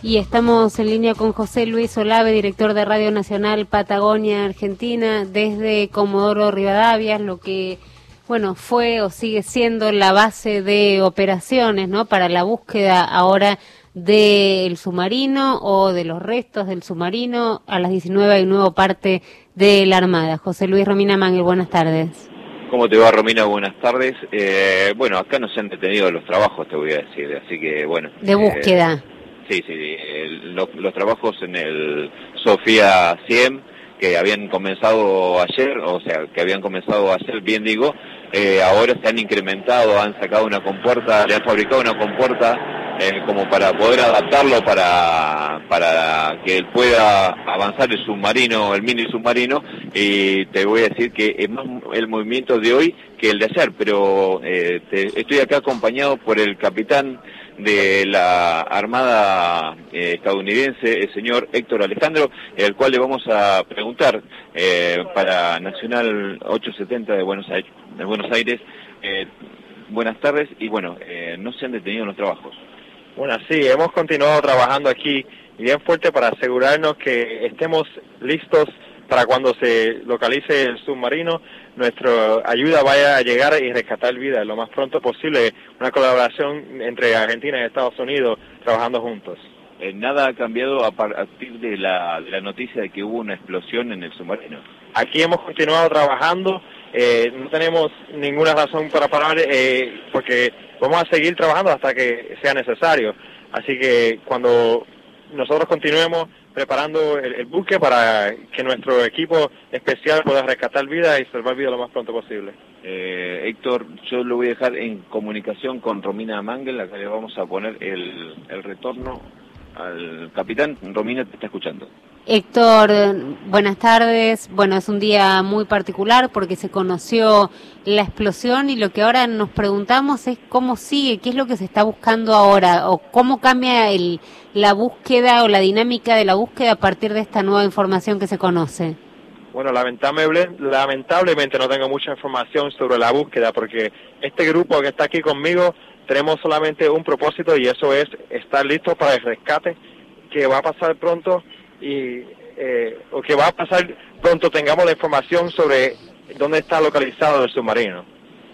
Y estamos en línea con José Luis Olave, director de Radio Nacional Patagonia Argentina, desde Comodoro Rivadavia, lo que, bueno, fue o sigue siendo la base de operaciones, ¿no?, para la búsqueda ahora del submarino o de los restos del submarino. A las 19 hay nuevo parte de la Armada. José Luis, Romina Mangel, buenas tardes. ¿Cómo te va, Romina? Buenas tardes. Bueno, acá no se han detenido los trabajos, te voy a decir, así que bueno. De búsqueda. Sí, los trabajos en el Sofía 100, que habían comenzado ayer, bien digo, ahora se han incrementado, han sacado una compuerta, le han fabricado una compuerta como para poder adaptarlo para que él pueda avanzar el submarino, el mini submarino, y te voy a decir que es más el movimiento de hoy que el de ayer, pero estoy acá acompañado por el capitán de la Armada estadounidense, el señor Héctor Alejandro, el cual le vamos a preguntar para Nacional 870 de Buenos Aires. Buenas tardes, y bueno, no se han detenido los trabajos. Bueno, sí, hemos continuado trabajando aquí bien fuerte para asegurarnos que estemos listos para cuando se localice el submarino, nuestra ayuda vaya a llegar y rescatar vidas lo más pronto posible. Una colaboración entre Argentina y Estados Unidos trabajando juntos. ¿Nada ha cambiado a partir de la noticia de que hubo una explosión en el submarino? Aquí hemos continuado trabajando, no tenemos ninguna razón para parar, porque vamos a seguir trabajando hasta que sea necesario. Así que cuando nosotros continuemos preparando el buque para que nuestro equipo especial pueda rescatar vidas y salvar vidas lo más pronto posible. Héctor, yo lo voy a dejar en comunicación con Romina Mangel, a la que le vamos a poner el retorno al capitán. Romina te está escuchando. Héctor, buenas tardes. Bueno, es un día muy particular porque se conoció la explosión y lo que ahora nos preguntamos es cómo sigue, qué es lo que se está buscando ahora o cómo cambia la búsqueda o la dinámica de la búsqueda a partir de esta nueva información que se conoce. Bueno, lamentablemente no tengo mucha información sobre la búsqueda porque este grupo que está aquí conmigo tenemos solamente un propósito y eso es estar listos para el rescate que va a pasar pronto o que va a pasar pronto tengamos la información sobre dónde está localizado el submarino.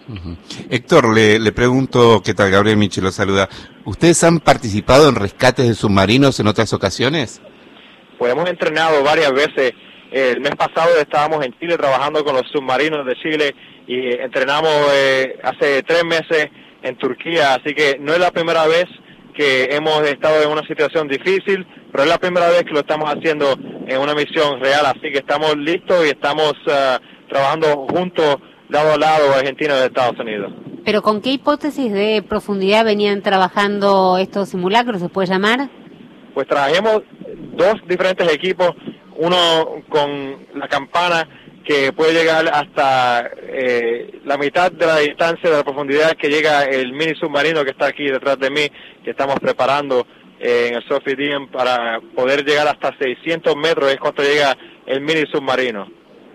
Héctor, le pregunto, ¿qué tal? Gabriel Michi lo saluda. ¿Ustedes han participado en rescates de submarinos en otras ocasiones? Pues hemos entrenado varias veces. El mes pasado estábamos en Chile trabajando con los submarinos de Chile y entrenamos hace 3 meses en Turquía, así que no es la primera vez que hemos estado en una situación difícil, pero es la primera vez que lo estamos haciendo en una misión real, así que estamos listos y estamos trabajando juntos, lado a lado, Argentina y Estados Unidos. ¿Pero con qué hipótesis de profundidad venían trabajando estos simulacros, se puede llamar? Pues trabajamos 2 diferentes equipos, uno con la campana que puede llegar hasta la mitad de la distancia de la profundidad que llega el mini submarino que está aquí detrás de mí, que estamos preparando en el Sofia 100 para poder llegar hasta 600 metros, es cuando llega el mini submarino.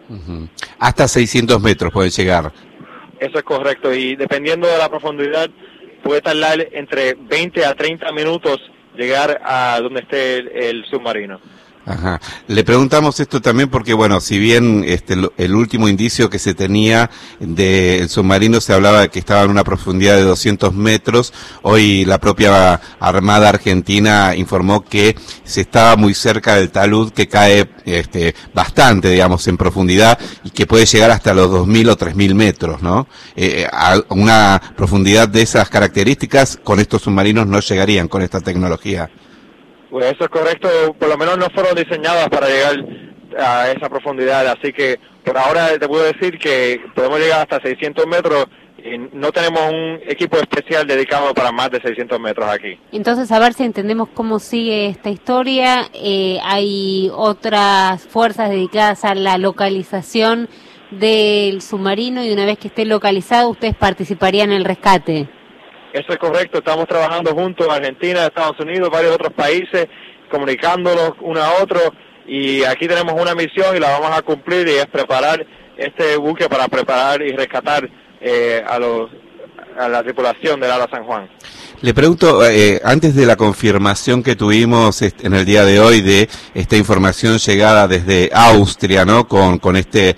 Hasta 600 metros puede llegar. Eso es correcto, y dependiendo de la profundidad puede tardar entre 20 a 30 minutos llegar a donde esté el submarino. Ajá. Le preguntamos esto también porque, bueno, si bien el último indicio que se tenía del submarino se hablaba de que estaba en una profundidad de 200 metros, hoy la propia Armada Argentina informó que se estaba muy cerca del talud, que cae bastante, digamos, en profundidad y que puede llegar hasta los 2.000 o 3.000 metros, ¿no? A una profundidad de esas características con estos submarinos no llegarían con esta tecnología. Pues eso es correcto, por lo menos no fueron diseñadas para llegar a esa profundidad, así que por ahora te puedo decir que podemos llegar hasta 600 metros y no tenemos un equipo especial dedicado para más de 600 metros aquí. Entonces, a ver si entendemos cómo sigue esta historia. Hay otras fuerzas dedicadas a la localización del submarino y una vez que esté localizado, ustedes participarían en el rescate. Eso es correcto, estamos trabajando juntos, Argentina, Estados Unidos, varios otros países, comunicándonos uno a otro, y aquí tenemos una misión y la vamos a cumplir, y es preparar este buque para preparar y rescatar a a la tripulación del ARA San Juan. Le pregunto, antes de la confirmación que tuvimos en el día de hoy de esta información llegada desde Austria, ¿no? Con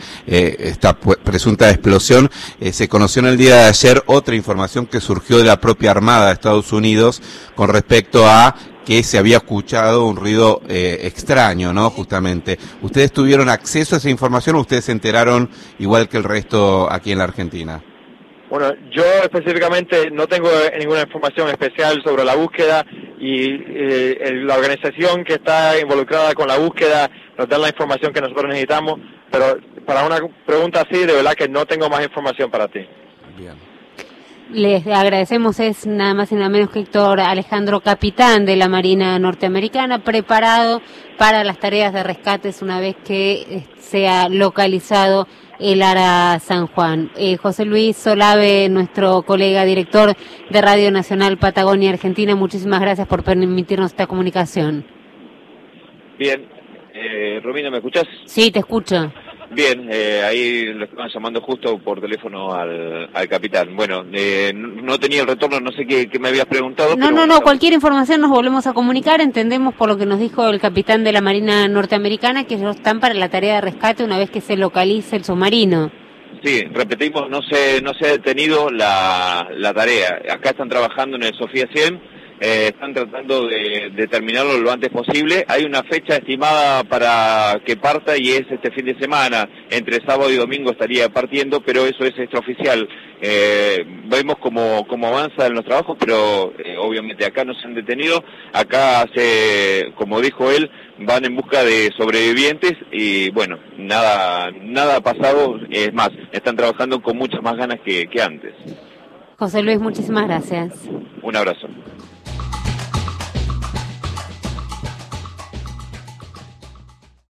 esta presunta explosión, se conoció en el día de ayer otra información que surgió de la propia Armada de Estados Unidos con respecto a que se había escuchado un ruido extraño, ¿no? Justamente. ¿Ustedes tuvieron acceso a esa información o ustedes se enteraron igual que el resto aquí en la Argentina? Bueno, yo específicamente no tengo ninguna información especial sobre la búsqueda y la organización que está involucrada con la búsqueda nos da la información que nosotros necesitamos, pero para una pregunta así, de verdad que no tengo más información para ti. Bien. Les agradecemos, es nada más y nada menos que Héctor Alejandro, capitán de la Marina norteamericana, preparado para las tareas de rescates una vez que sea localizado el ARA San Juan. José Luis Solave, nuestro colega director de Radio Nacional Patagonia Argentina, muchísimas gracias por permitirnos esta comunicación. Bien, Romina, ¿me escuchás? Sí, te escucho. Bien, ahí lo estaban llamando justo por teléfono al capitán. Bueno, no tenía el retorno, no sé qué me habías preguntado. No, cualquier información nos volvemos a comunicar. Entendemos por lo que nos dijo el capitán de la Marina norteamericana que ellos están para la tarea de rescate una vez que se localice el submarino. Sí, repetimos, no se ha detenido la tarea. Acá están trabajando en el Sofía 100. Están tratando de terminarlo lo antes posible. Hay una fecha estimada para que parta y es este fin de semana. Entre sábado y domingo estaría partiendo, pero eso es extraoficial. Vemos cómo avanzan los trabajos, pero obviamente acá no se han detenido. Acá, como dijo él, van en busca de sobrevivientes y bueno, nada ha pasado. Es más, están trabajando con muchas más ganas que antes. José Luis, muchísimas gracias. Un abrazo.